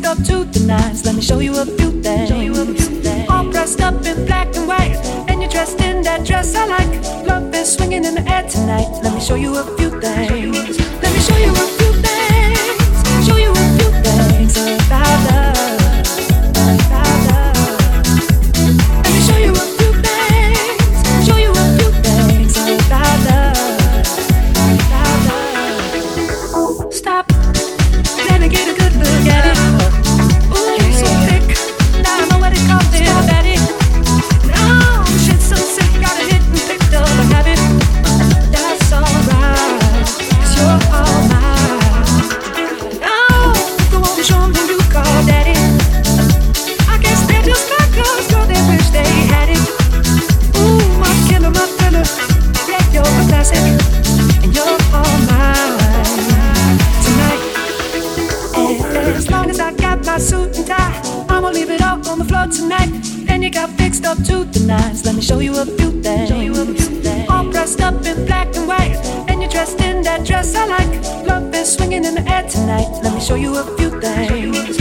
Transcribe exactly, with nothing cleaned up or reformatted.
up to the nines. Let me show you a few things. All dressed up in black and white, and you're dressed in that dress I like. Love is swinging in the air tonight. Let me show you a few things. Let me show you a few things. Show you a few things about love. About love. Let me show you a few things. Show you a few things about love. About love. Stop. Let me get a good look at it. Ooh, so thick. Now I know what it calls it. Stop at it. No, shit's so sick. Got it hit and picked up a habit. That's alright, 'cause you're all mine. Oh, go on, show 'em who you call daddy. I guess they're just my girls, girl, they wish they had it. Ooh, my killer, my thriller. Yeah, you're a classic, and you're all mine tonight. As long as I got my suit and tie, I'ma leave it all on the floor tonight. And you got fixed up to the nines. Let me show you a few things. All dressed up in black and white, and you're dressed in that dress I like. Love is swinging in the air tonight. Let me show you a few things.